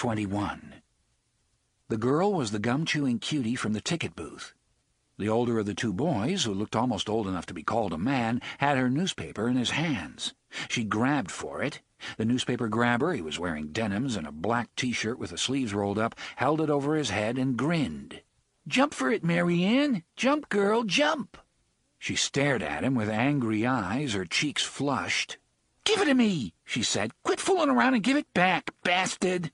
21. The girl was the gum-chewing cutie from the ticket booth. The older of the two boys, who looked almost old enough to be called a man, had her newspaper in his hands. She grabbed for it. The newspaper grabber, he was wearing denims and a black T-shirt with the sleeves rolled up, held it over his head and grinned. "Jump for it, Mary Ann! Jump, girl, jump!" She stared at him with angry eyes, her cheeks flushed. "Give it to me," she said. "Quit fooling around and give it back, bastard!"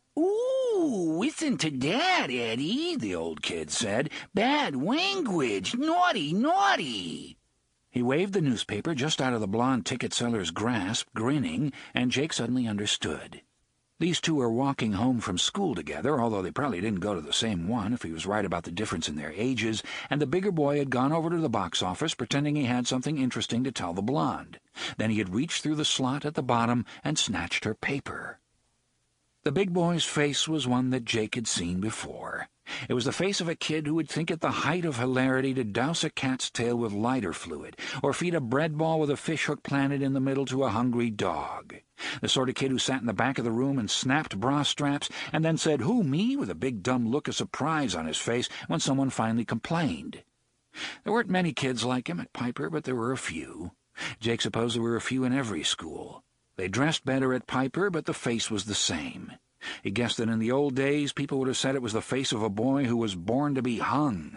"Ooh, listen to that, Eddie," the old kid said. "Bad language. Naughty, naughty." He waved the newspaper just out of the blonde ticket seller's grasp, grinning, and Jake suddenly understood. These two were walking home from school together, although they probably didn't go to the same one if he was right about the difference in their ages, and the bigger boy had gone over to the box office pretending he had something interesting to tell the blonde. Then he had reached through the slot at the bottom and snatched her paper. The big boy's face was one that Jake had seen before. It was the face of a kid who would think it the height of hilarity to douse a cat's tail with lighter fluid, or feed a bread ball with a fishhook planted in the middle to a hungry dog. The sort of kid who sat in the back of the room and snapped bra straps, and then said, "Who, me?" with a big dumb look of surprise on his face when someone finally complained. There weren't many kids like him at Piper, but there were a few. Jake supposed there were a few in every school. They dressed better at Piper, but the face was the same. He guessed that in the old days people would have said it was the face of a boy who was born to be hung.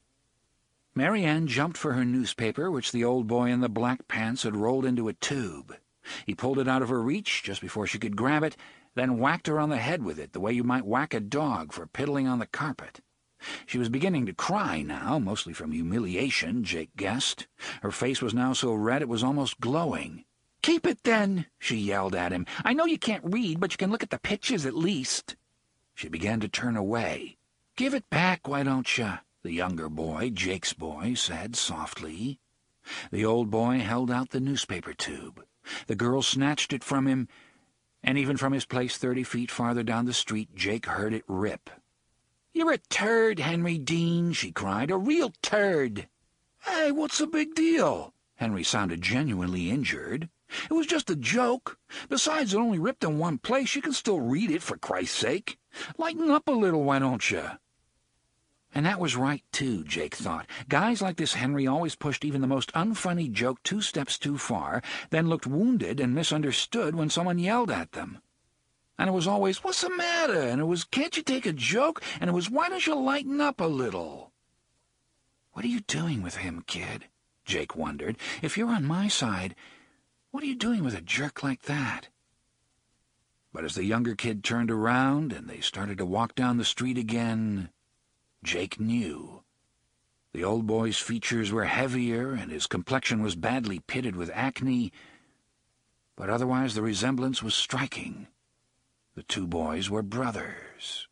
Mary Ann jumped for her newspaper, which the old boy in the black pants had rolled into a tube. He pulled it out of her reach just before she could grab it, then whacked her on the head with it the way you might whack a dog for piddling on the carpet. She was beginning to cry now, mostly from humiliation, Jake guessed. Her face was now so red it was almost glowing. "Keep it, then," she yelled at him. "I know you can't read, but you can look at the pictures at least." She began to turn away. "Give it back, why don't you?" the younger boy, Jake's boy, said softly. The old boy held out the newspaper tube. The girl snatched it from him, and even from his place 30 feet farther down the street, Jake heard it rip. "You're a turd, Henry Dean," she cried. "A real turd." "Hey, what's the big deal?" Henry sounded genuinely injured. "It was just a joke. Besides, it only ripped in one place. You can still read it, for Christ's sake. Lighten up a little, why don't you?" And that was right, too, Jake thought. Guys like this Henry always pushed even the most unfunny joke 2 steps too far, then looked wounded and misunderstood when someone yelled at them. And it was always, "What's the matter?" And it was, "Can't you take a joke?" And it was, "Why don't you lighten up a little?" "What are you doing with him, kid?" Jake wondered. "If you're on my side, what are you doing with a jerk like that?" But as the younger kid turned around and they started to walk down the street again, Jake knew. The old boy's features were heavier and his complexion was badly pitted with acne, but otherwise the resemblance was striking. The two boys were brothers.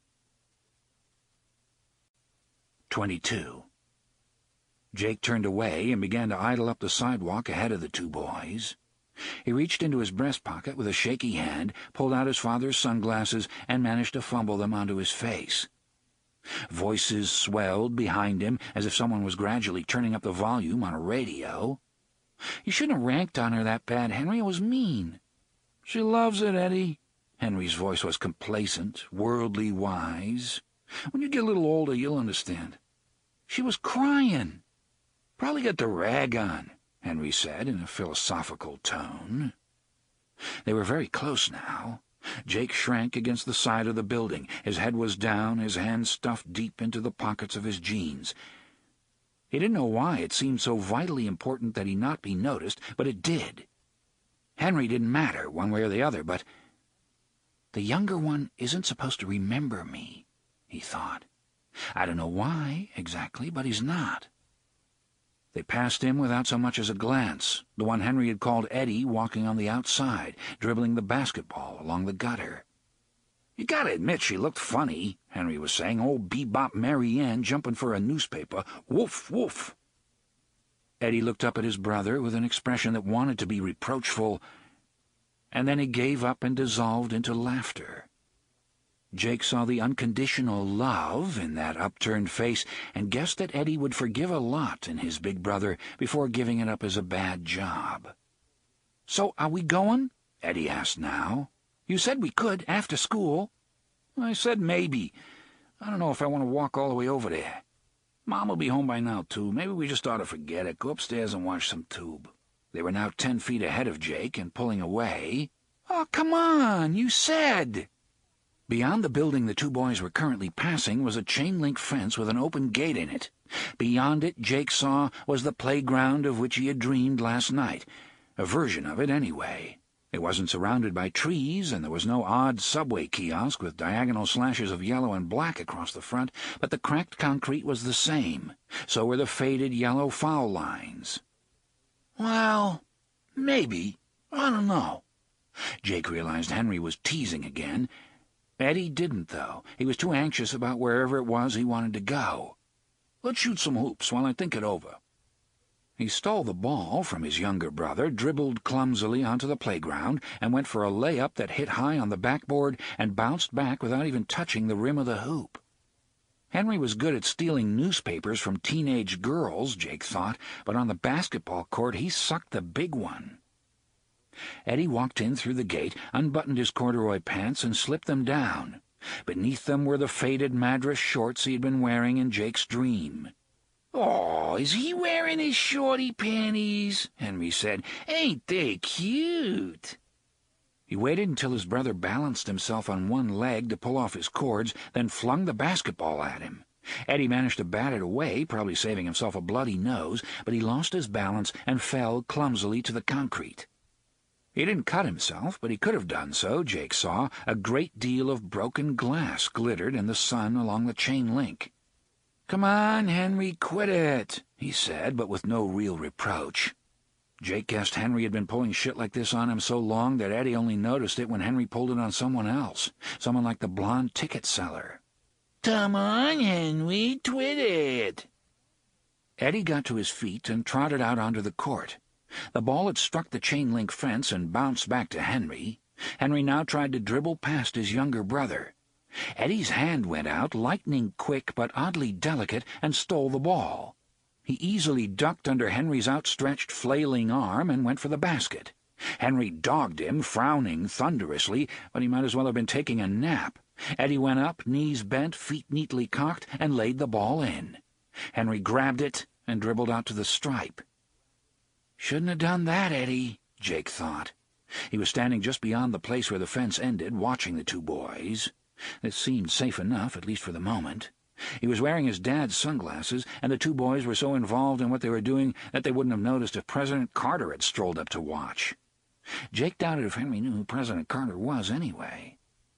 22. Jake turned away and began to idle up the sidewalk ahead of the two boys. He reached into his breast pocket with a shaky hand, pulled out his father's sunglasses, and managed to fumble them onto his face. Voices swelled behind him as if someone was gradually turning up the volume on a radio. "You shouldn't have ranked on her that bad, Henry. It was mean." "She loves it, Eddie." Henry's voice was complacent, worldly wise. "When you get a little older, you'll understand." "She was crying." "Probably got the rag on," Henry said in a philosophical tone. They were very close now. Jake shrank against the side of the building. His head was down, his hands stuffed deep into the pockets of his jeans. He didn't know why it seemed so vitally important that he not be noticed, but it did. Henry didn't matter one way or the other, but the younger one isn't supposed to remember me, he thought. I don't know why, exactly, but he's not. They passed him without so much as a glance, the one Henry had called Eddie walking on the outside, dribbling the basketball along the gutter. "You gotta admit she looked funny," Henry was saying. "Old Bebop Mary Ann jumping for a newspaper. Woof, woof." Eddie looked up at his brother with an expression that wanted to be reproachful, and then he gave up and dissolved into laughter. Jake saw the unconditional love in that upturned face and guessed that Eddie would forgive a lot in his big brother before giving it up as a bad job. "So are we going?" Eddie asked now. "You said we could after school." I said maybe. I don't know if I want to walk all the way over there. Mom will be home by now, too. Maybe we just ought to forget it. Go upstairs and watch some tube. They were now 10 feet ahead of Jake and pulling away. Oh, come on, you said. Beyond the building the two boys were currently passing was a chain-link fence with an open gate in it. Beyond it, Jake saw, was the playground of which he had dreamed last night. A version of it, anyway. It wasn't surrounded by trees, and there was no odd subway kiosk with diagonal slashes of yellow and black across the front, but the cracked concrete was the same. So were the faded yellow foul lines. Well, maybe. I don't know. Jake realized Henry was teasing again. Eddie didn't, though. He was too anxious about wherever it was he wanted to go. Let's shoot some hoops while I think it over. He stole the ball from his younger brother, dribbled clumsily onto the playground, and went for a layup that hit high on the backboard and bounced back without even touching the rim of the hoop. Henry was good at stealing newspapers from teenage girls, Jake thought, but on the basketball court he sucked the big one. Eddie walked in through the gate, unbuttoned his corduroy pants, and slipped them down. Beneath them were the faded Madras shorts he had been wearing in Jake's dream. "Oh, is he wearing his shorty panties?" Henry said. "Ain't they cute?" He waited until his brother balanced himself on one leg to pull off his cords, then flung the basketball at him. Eddie managed to bat it away, probably saving himself a bloody nose, but he lost his balance and fell clumsily to the concrete. He didn't cut himself, but he could have done so, Jake saw. A great deal of broken glass glittered in the sun along the chain link. "Come on, Henry, quit it," he said, but with no real reproach. Jake guessed Henry had been pulling shit like this on him so long that Eddie only noticed it when Henry pulled it on someone else, someone like the blonde ticket seller. "Come on, Henry, quit it." Eddie got to his feet and trotted out onto the court. The ball had struck the chain-link fence and bounced back to Henry. Henry now tried to dribble past his younger brother. Eddie's hand went out, lightning quick but oddly delicate, and stole the ball. He easily ducked under Henry's outstretched, flailing arm and went for the basket. Henry dogged him, frowning thunderously, but he might as well have been taking a nap. Eddie went up, knees bent, feet neatly cocked, and laid the ball in. Henry grabbed it and dribbled out to the stripe. "Shouldn't have done that, Eddie," Jake thought. He was standing just beyond the place where the fence ended, watching the two boys. This seemed safe enough, at least for the moment. He was wearing his dad's sunglasses, and the two boys were so involved in what they were doing that they wouldn't have noticed if President Carter had strolled up to watch. Jake doubted if Henry knew who President Carter was anyway.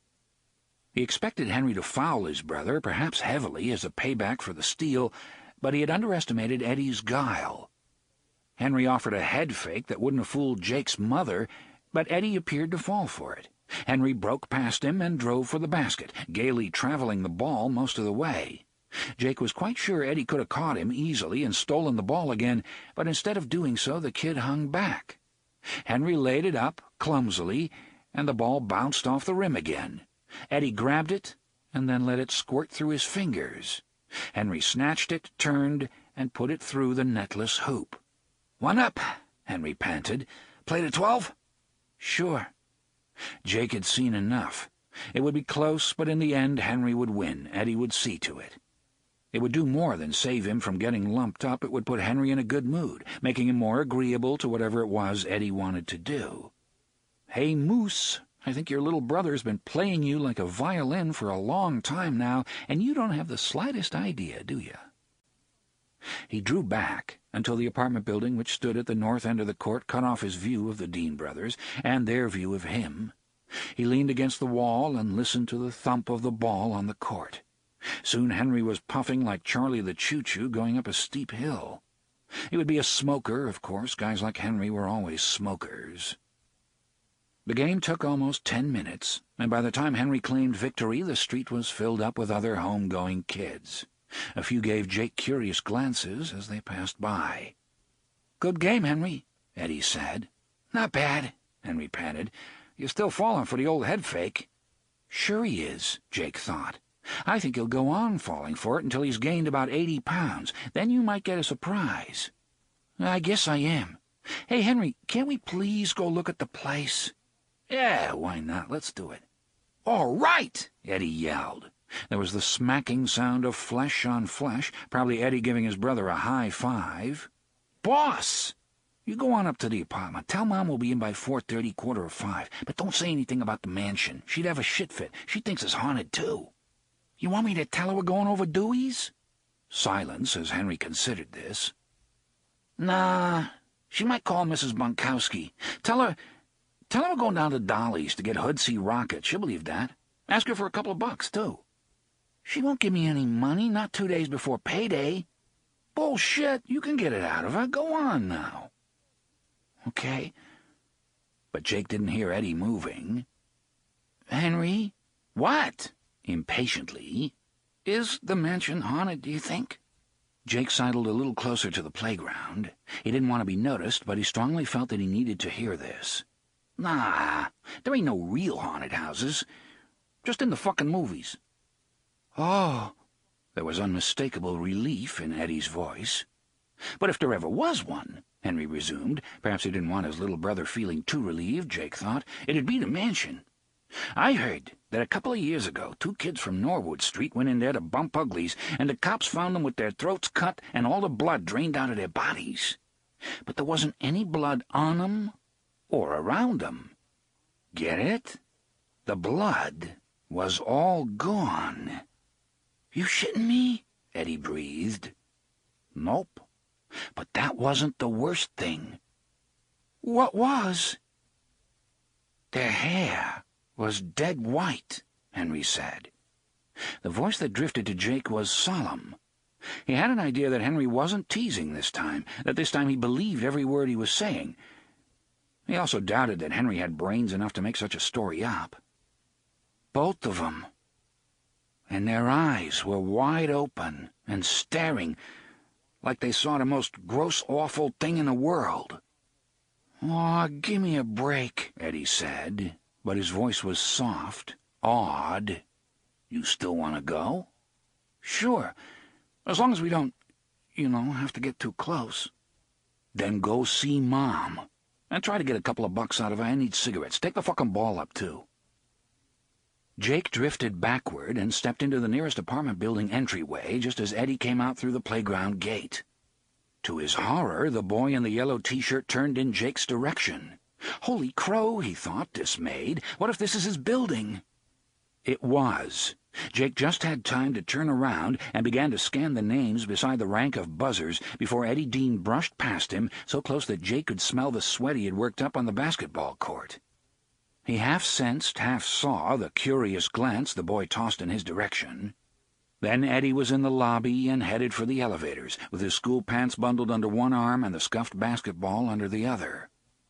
He expected Henry to foul his brother, perhaps heavily, as a payback for the steal, but he had underestimated Eddie's guile. Henry offered a head fake that wouldn't have fooled Jake's mother, but Eddie appeared to fall for it. Henry broke past him and drove for the basket, gaily traveling the ball most of the way. Jake was quite sure Eddie could have caught him easily and stolen the ball again, but instead of doing so, the kid hung back. Henry laid it up, clumsily, and the ball bounced off the rim again. Eddie grabbed it and then let it squirt through his fingers. Henry snatched it, turned, and put it through the netless hoop. "One up," Henry panted. "Play to 12?" "Sure." Jake had seen enough. It would be close, but in the end Henry would win. Eddie would see to it. It would do more than save him from getting lumped up. It would put Henry in a good mood, making him more agreeable to whatever it was Eddie wanted to do. "Hey, Moose, I think your little brother's been playing you like a violin for a long time now, and you don't have the slightest idea, do you?" He drew back until the apartment building which stood at the north end of the court cut off his view of the Dean brothers and their view of him. He leaned against the wall and listened to the thump of the ball on the court. Soon Henry was puffing like Charlie the Choo-Choo going up a steep hill. He would be a smoker, of course. Guys like Henry were always smokers. The game took almost 10 minutes, and by the time Henry claimed victory, the street was filled up with other home-going kids. A few gave Jake curious glances as they passed by. "Good game, Henry," Eddie said. "Not bad," Henry panted. "You're still falling for the old head fake." "Sure he is," Jake thought. "I think he'll go on falling for it until he's gained about 80 pounds. Then you might get a surprise." "I guess I am. Hey, Henry, can't we please go look at the place?" "Yeah, why not? Let's do it." "All right!" Eddie yelled. There was the smacking sound of flesh on flesh, probably Eddie giving his brother a high five. "Boss! You go on up to the apartment. Tell Mom we'll be in by 4:30, 4:45. But don't say anything about the mansion. She'd have a shit fit. She thinks it's haunted, too." "You want me to tell her we're going over Dewey's?" Silence as Henry considered this. "Nah, she might call Mrs. Bunkowski. Tell her we're going down to Dolly's to get Hoodsey rockets. She'll believe that. Ask her for a couple of bucks, too." "She won't give me any money, not 2 days before payday." "Bullshit, you can get it out of her. Go on now." "Okay." But Jake didn't hear Eddie moving. "Henry?" "What?" Impatiently. "Is the mansion haunted, do you think?" Jake sidled a little closer to the playground. He didn't want to be noticed, but he strongly felt that he needed to hear this. "Nah, there ain't no real haunted houses. Just in the fucking movies." "Oh." There was unmistakable relief in Eddie's voice. "But if there ever was one," Henry resumed, perhaps he didn't want his little brother feeling too relieved, Jake thought, "it'd be the mansion. I heard that a couple of years ago 2 kids from Norwood Street went in there to bump uglies, and the cops found them with their throats cut and all the blood drained out of their bodies. But there wasn't any blood on them or around them. Get it? The blood was all gone." "You shitting me?" Eddie breathed. "Nope. But that wasn't the worst thing." "What was?" "Their hair was dead white," Henry said. The voice that drifted to Jake was solemn. He had an idea that Henry wasn't teasing this time, that this time he believed every word he was saying. He also doubted that Henry had brains enough to make such a story up. "Both of them. And their eyes were wide open and staring, like they saw the most gross, awful thing in the world." "Aw, give me a break," Eddie said, but his voice was soft, awed. "You still want to go?" "Sure, as long as we don't, have to get too close." "Then go see Mom, and try to get a couple of bucks out of her. I need cigarettes. Take the fucking ball up, too." Jake drifted backward and stepped into the nearest apartment building entryway just as Eddie came out through the playground gate. To his horror, the boy in the yellow T-shirt turned in Jake's direction. Holy crow, he thought, dismayed. What if this is his building? It was. Jake just had time to turn around and began to scan the names beside the rank of buzzers before Eddie Dean brushed past him, so close that Jake could smell the sweat he had worked up on the basketball court. He half-sensed, half-saw the curious glance the boy tossed in his direction. Then Eddie was in the lobby and headed for the elevators, with his school pants bundled under one arm and the scuffed basketball under the other.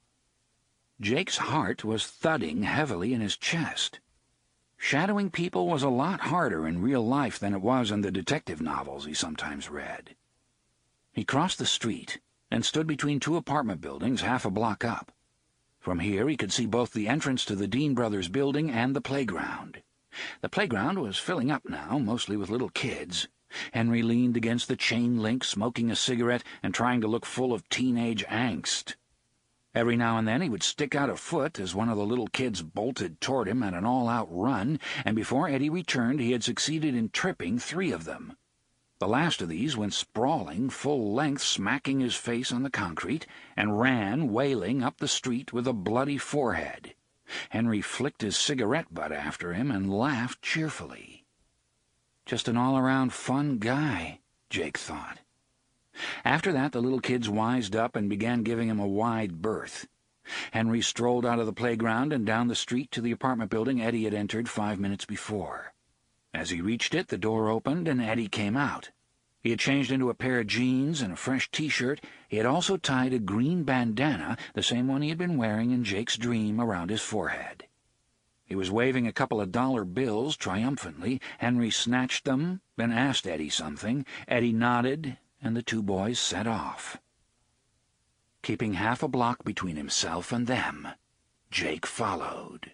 Jake's heart was thudding heavily in his chest. Shadowing people was a lot harder in real life than it was in the detective novels he sometimes read. He crossed the street and stood between 2 apartment buildings half a block up. From here he could see both the entrance to the Dean Brothers building and the playground. The playground was filling up now, mostly with little kids. Henry leaned against the chain link, smoking a cigarette and trying to look full of teenage angst. Every now and then he would stick out a foot as one of the little kids bolted toward him at an all-out run, and before Eddie returned he had succeeded in tripping 3 of them. The last of these went sprawling, full length, smacking his face on the concrete, and ran, wailing, up the street with a bloody forehead. Henry flicked his cigarette butt after him and laughed cheerfully. Just an all-around fun guy, Jake thought. After that, the little kids wised up and began giving him a wide berth. Henry strolled out of the playground and down the street to the apartment building Eddie had entered 5 minutes before. As he reached it, the door opened and Eddie came out. He had changed into a pair of jeans and a fresh T-shirt. He had also tied a green bandana, the same one he had been wearing in Jake's dream, around his forehead. He was waving a couple of dollar bills triumphantly. Henry snatched them, then asked Eddie something. Eddie nodded, and the 2 boys set off. Keeping half a block between himself and them, Jake followed.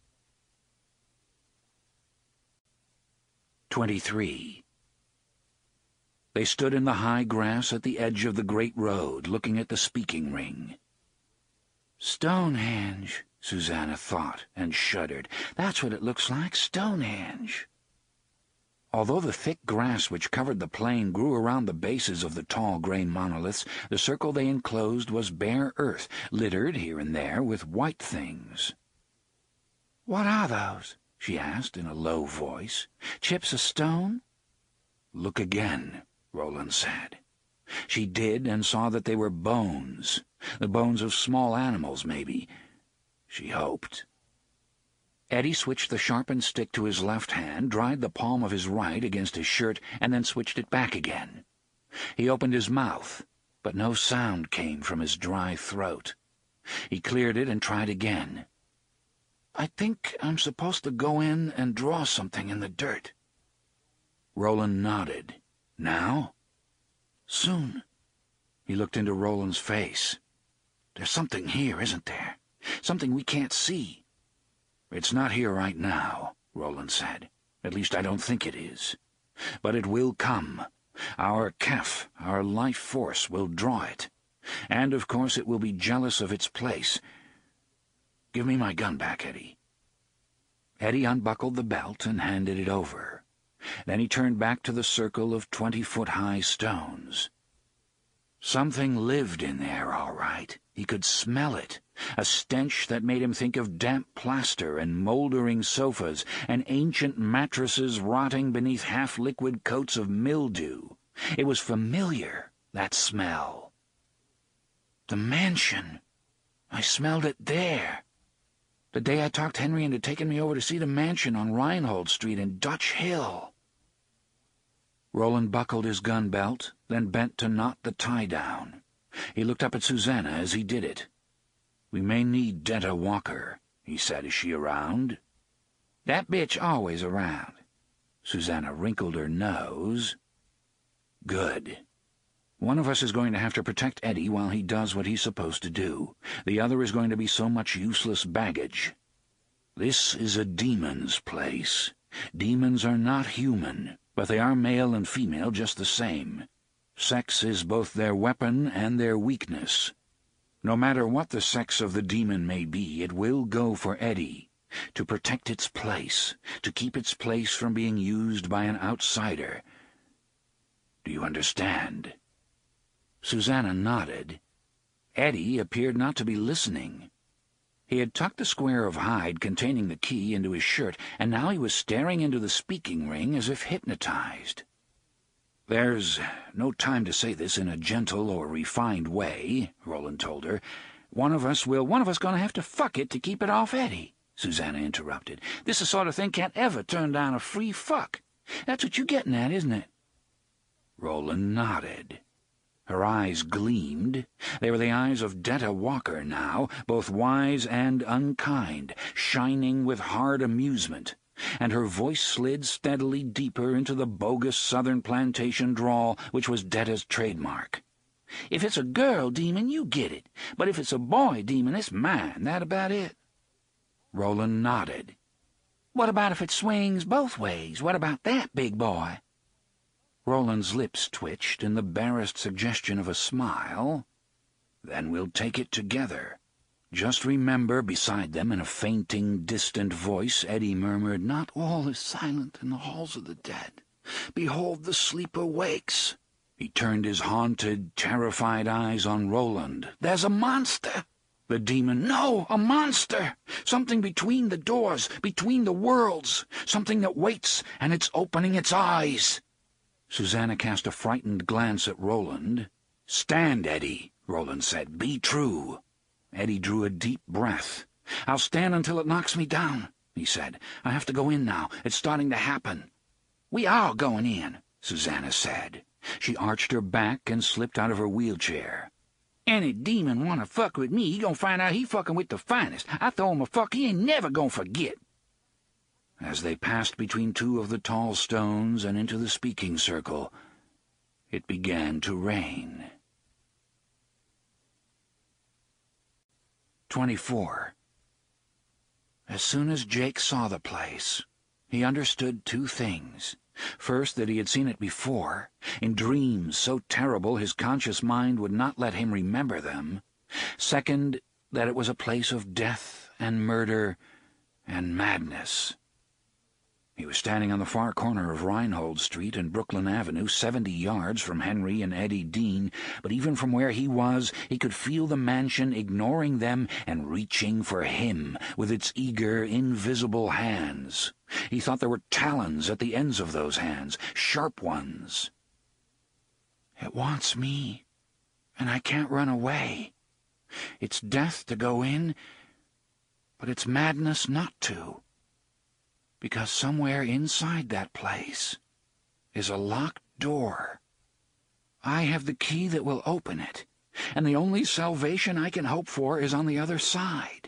23. They stood in the high grass at the edge of the great road, looking at the speaking ring. "Stonehenge," Susanna thought, and shuddered. That's what it looks like, Stonehenge. Although the thick grass which covered the plain grew around the bases of the tall grey monoliths, the circle they enclosed was bare earth, littered here and there with white things. "What are those?" she asked in a low voice. "Chips of stone?" "Look again," Roland said. She did, and saw that they were bones. The bones of small animals, maybe. She hoped. Eddie switched the sharpened stick to his left hand, dried the palm of his right against his shirt, and then switched it back again. He opened his mouth, but no sound came from his dry throat. He cleared it and tried again. "I think I'm supposed to go in and draw something in the dirt." Roland nodded. "Now?" "Soon." He looked into Roland's face. "There's something here, isn't there? Something we can't see." "It's not here right now," Roland said. "At least I don't think it is. But it will come. Our Kef, our life force, will draw it. And, of course, it will be jealous of its place. Give me my gun back, Eddie." Eddie unbuckled the belt and handed it over. Then he turned back to the circle of 20-foot-high stones. Something lived in there, all right. He could smell it. A stench that made him think of damp plaster and mouldering sofas and ancient mattresses rotting beneath half-liquid coats of mildew. It was familiar, that smell. The mansion. I smelled it there. The day I talked Henry into taking me over to see the mansion on Reinhold Street in Dutch Hill. Roland buckled his gun belt, then bent to knot the tie down. He looked up at Susanna as he did it. "We may need Detta Walker," he said. "Is she around?" "That bitch always around." Susanna wrinkled her nose. "Good. One of us is going to have to protect Eddie while he does what he's supposed to do. The other is going to be so much useless baggage. This is a demon's place. Demons are not human, but they are male and female just the same. Sex is both their weapon and their weakness. No matter what the sex of the demon may be, it will go for Eddie, to protect its place, to keep its place from being used by an outsider. Do you understand?" Susanna nodded. Eddie appeared not to be listening. He had tucked the square of hide containing the key into his shirt, and now he was staring into the speaking ring as if hypnotized. "There's no time to say this in a gentle or refined way," Roland told her. One of us gonna have to fuck it to keep it off Eddie," Susanna interrupted. "This the sort of thing can't ever turn down a free fuck. That's what you're getting at, isn't it?" Roland nodded. Her eyes gleamed. They were the eyes of Detta Walker now, both wise and unkind, shining with hard amusement, and her voice slid steadily deeper into the bogus southern plantation drawl which was Detta's trademark. "If it's a girl demon, you get it, but if it's a boy demon, it's mine. That about it?" Roland nodded. "What about if it swings both ways? What about that, big boy?" Roland's lips twitched in the barest suggestion of a smile. "Then we'll take it together. Just remember," beside them in a fainting, distant voice, Eddie murmured, "Not all is silent in the halls of the dead. Behold, the sleeper wakes." He turned his haunted, terrified eyes on Roland. "There's a monster!" The demon. "No, a monster! Something between the doors, between the worlds. Something that waits, and it's opening its eyes." Susanna cast a frightened glance at Roland. "Stand, Eddie," Roland said. "Be true." Eddie drew a deep breath. "I'll stand until it knocks me down," he said. "I have to go in now. It's starting to happen." "We are going in," Susanna said. She arched her back and slipped out of her wheelchair. "Any demon wanna fuck with me, he gonna find out he fucking with the finest. I throw him a fuck he ain't never gonna forget." As they passed between two of the tall stones and into the speaking circle, it began to rain. 24. As soon as Jake saw the place, he understood two things. First, that he had seen it before, in dreams so terrible his conscious mind would not let him remember them. Second, that it was a place of death and murder and madness. He was standing on the far corner of Reinhold Street and Brooklyn Avenue, 70 yards from Henry and Eddie Dean, but even from where he was, he could feel the mansion ignoring them and reaching for him with its eager, invisible hands. He thought there were talons at the ends of those hands, sharp ones. "It wants me, and I can't run away. It's death to go in, but it's madness not to. Because somewhere inside that place is a locked door. I have the key that will open it, and the only salvation I can hope for is on the other side."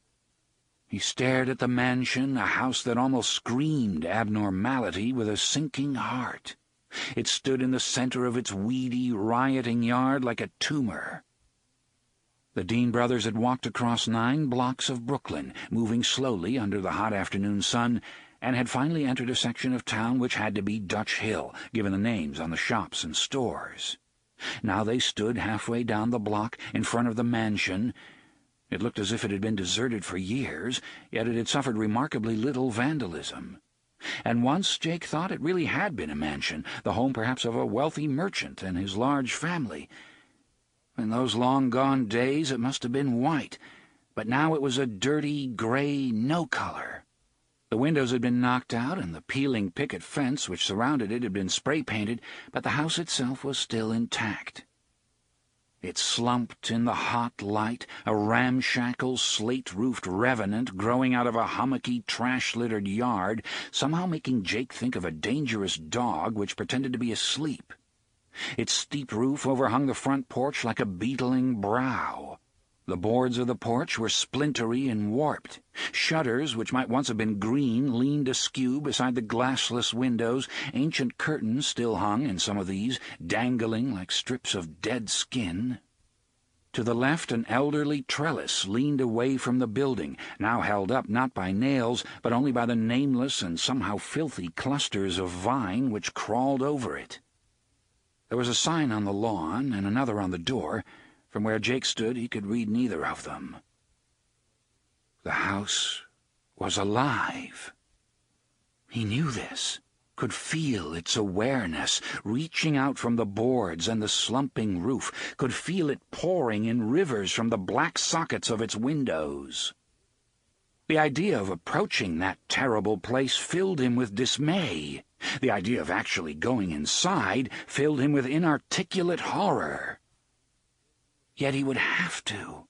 He stared at the mansion, a house that almost screamed abnormality, with a sinking heart. It stood in the center of its weedy, rioting yard like a tumor. The Dean brothers had walked across 9 blocks of Brooklyn, moving slowly under the hot afternoon sun, and had finally entered a section of town which had to be Dutch Hill, given the names on the shops and stores. Now they stood halfway down the block in front of the mansion. It looked as if it had been deserted for years, yet it had suffered remarkably little vandalism. And once Jake thought it really had been a mansion, the home perhaps of a wealthy merchant and his large family. In those long-gone days it must have been white, but now it was a dirty, gray no-color. The windows had been knocked out, and the peeling picket fence which surrounded it had been spray-painted, but the house itself was still intact. It slumped in the hot light, a ramshackle, slate-roofed revenant growing out of a hummocky, trash-littered yard, somehow making Jake think of a dangerous dog which pretended to be asleep. Its steep roof overhung the front porch like a beetling brow. The boards of the porch were splintery and warped. Shutters, which might once have been green, leaned askew beside the glassless windows. Ancient curtains still hung in some of these, dangling like strips of dead skin. To the left, an elderly trellis leaned away from the building, now held up not by nails, but only by the nameless and somehow filthy clusters of vine which crawled over it. There was a sign on the lawn and another on the door. From where Jake stood, he could read neither of them. The house was alive. He knew this, could feel its awareness, reaching out from the boards and the slumping roof, could feel it pouring in rivers from the black sockets of its windows. The idea of approaching that terrible place filled him with dismay. The idea of actually going inside filled him with inarticulate horror. Yet he would have to.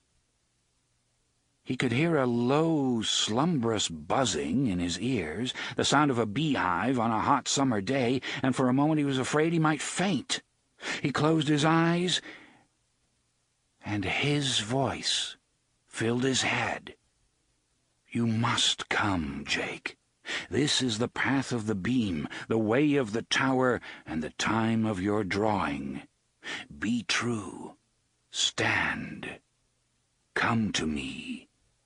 He could hear a low, slumberous buzzing in his ears, the sound of a beehive on a hot summer day, and for a moment he was afraid he might faint. He closed his eyes, and his voice filled his head. "You must come, Jake. This is the path of the beam, the way of the tower, and the time of your drawing. Be true. Stand. Come to me."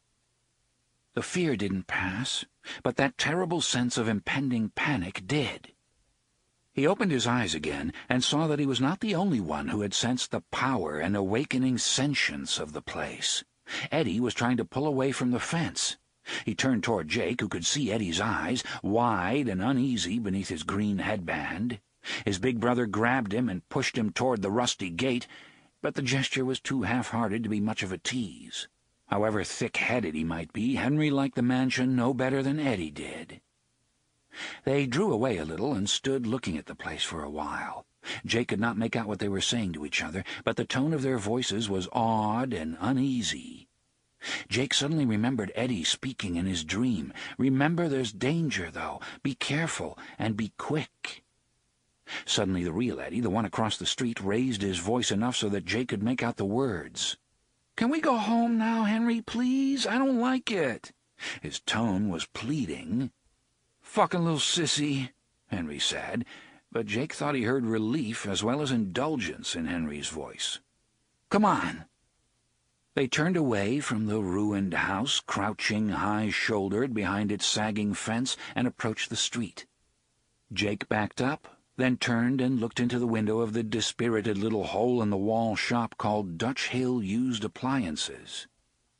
The fear didn't pass, but that terrible sense of impending panic did. He opened his eyes again and saw that he was not the only one who had sensed the power and awakening sentience of the place. Eddie was trying to pull away from the fence. He turned toward Jake, who could see Eddie's eyes, wide and uneasy beneath his green headband. His big brother grabbed him and pushed him toward the rusty gate, but the gesture was too half-hearted to be much of a tease. However thick-headed he might be, Henry liked the mansion no better than Eddie did. They drew away a little and stood looking at the place for a while. Jake could not make out what they were saying to each other, but the tone of their voices was awed and uneasy. Jake suddenly remembered Eddie speaking in his dream. "Remember, there's danger, though. Be careful and be quick." Suddenly the real Eddie, the one across the street, raised his voice enough so that Jake could make out the words. "Can we go home now, Henry, please? I don't like it." His tone was pleading. "Fucking little sissy," Henry said, but Jake thought he heard relief as well as indulgence in Henry's voice. "Come on." They turned away from the ruined house, crouching high-shouldered behind its sagging fence, and approached the street. Jake backed up, then turned and looked into the window of the dispirited little hole-in-the-wall shop called Dutch Hill Used Appliances.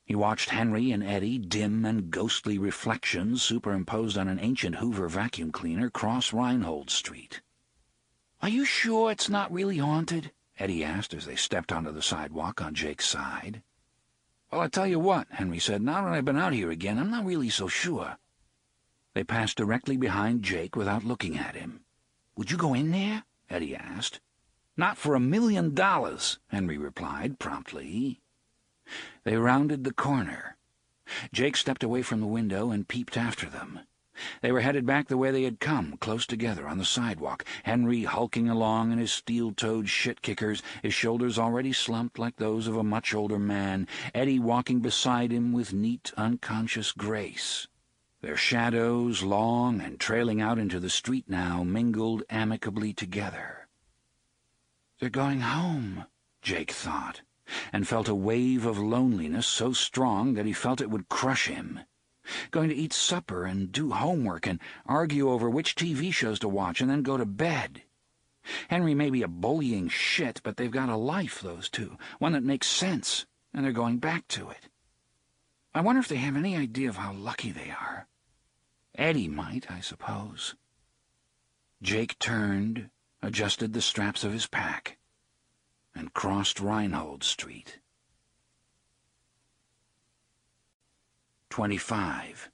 He watched Henry and Eddie, dim and ghostly reflections superimposed on an ancient Hoover vacuum cleaner, cross Reinhold Street. "Are you sure it's not really haunted?" Eddie asked as they stepped onto the sidewalk on Jake's side. "Well, I tell you what," Henry said, "now that I've been out here again, I'm not really so sure." They passed directly behind Jake without looking at him. "Would you go in there?" Eddie asked. "Not for $1 million, Henry replied promptly. They rounded the corner. Jake stepped away from the window and peeped after them. They were headed back the way they had come, close together on the sidewalk, Henry hulking along in his steel-toed shit-kickers, his shoulders already slumped like those of a much older man, Eddie walking beside him with neat, unconscious grace. Their shadows, long and trailing out into the street now, mingled amicably together. "They're going home," Jake thought, and felt a wave of loneliness so strong that he felt it would crush him. Going to eat supper and do homework and argue over which TV shows to watch and then go to bed. Henry may be a bullying shit, but they've got a life, those two, one that makes sense, and they're going back to it. I wonder if they have any idea of how lucky they are. Eddie might, I suppose." Jake turned, adjusted the straps of his pack, and crossed Reinhold Street. 25.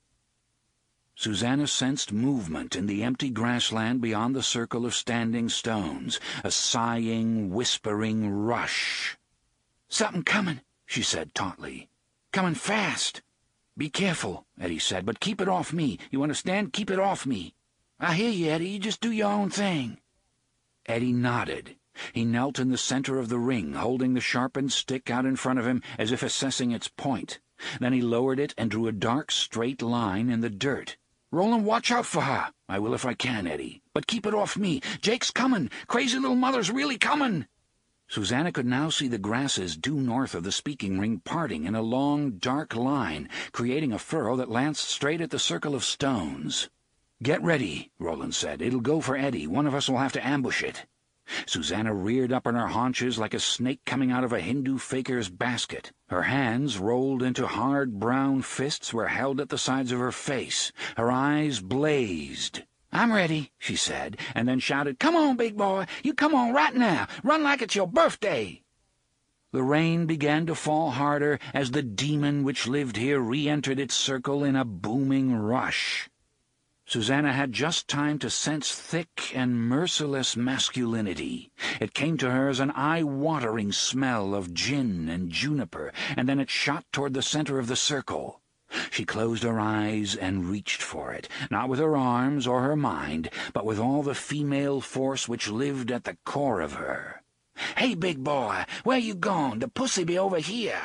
Susanna sensed movement in the empty grassland beyond the circle of standing stones, a sighing, whispering rush. "Something coming," she said tautly. "Coming fast." "Be careful," Eddie said, "but keep it off me. You understand? Keep it off me." "I hear you, Eddie. You just do your own thing." Eddie nodded. He knelt in the center of the ring, holding the sharpened stick out in front of him as if assessing its point. Then he lowered it and drew a dark, straight line in the dirt. "Roland, watch out for her." "I will if I can, Eddie. But keep it off me. Jake's coming. Crazy little mother's really coming." Susanna could now see the grasses due north of the speaking ring parting in a long, dark line, creating a furrow that lanced straight at the circle of stones. "Get ready," Roland said. "It'll go for Eddie. One of us will have to ambush it." Susanna reared up on her haunches like a snake coming out of a Hindu faker's basket. Her hands, rolled into hard brown fists, were held at the sides of her face. Her eyes blazed. "I'm ready," she said, and then shouted, "Come on, big boy! You come on right now! Run like it's your birthday!" The rain began to fall harder as the demon which lived here re-entered its circle in a booming rush. Susanna had just time to sense thick and merciless masculinity. It came to her as an eye-watering smell of gin and juniper, and then it shot toward the center of the circle. She closed her eyes and reached for it, not with her arms or her mind, but with all the female force which lived at the core of her. "Hey, big boy, where you gone? The pussy be over here."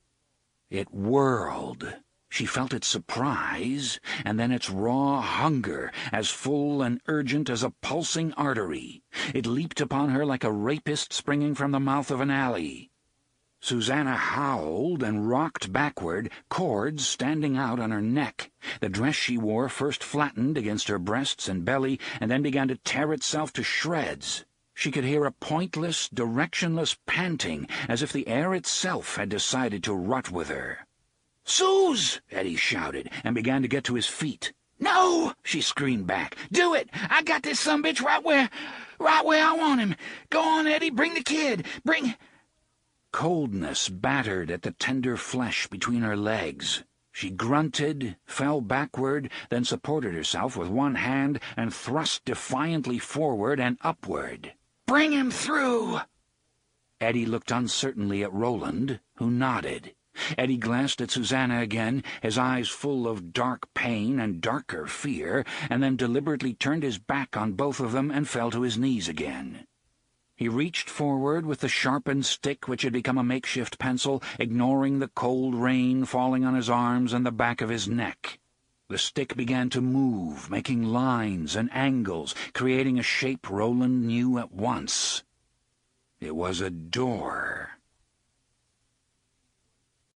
It whirled. She felt its surprise, and then its raw hunger, as full and urgent as a pulsing artery. It leaped upon her like a rapist springing from the mouth of an alley. Susanna howled and rocked backward, cords standing out on her neck. The dress she wore first flattened against her breasts and belly, and then began to tear itself to shreds. She could hear a pointless, directionless panting, as if the air itself had decided to rut with her. "Suze!" Eddie shouted, and began to get to his feet. "No!" she screamed back. "Do it! I got this sumbitch right where I want him. Go on, Eddie, bring the kid! Bring—" Coldness battered at the tender flesh between her legs. She grunted, fell backward, then supported herself with one hand and thrust defiantly forward and upward. "Bring him through!" Eddie looked uncertainly at Roland, who nodded. Eddie glanced at Susanna again, his eyes full of dark pain and darker fear, and then deliberately turned his back on both of them and fell to his knees again. He reached forward with the sharpened stick which had become a makeshift pencil, ignoring the cold rain falling on his arms and the back of his neck. The stick began to move, making lines and angles, creating a shape Roland knew at once. It was a door.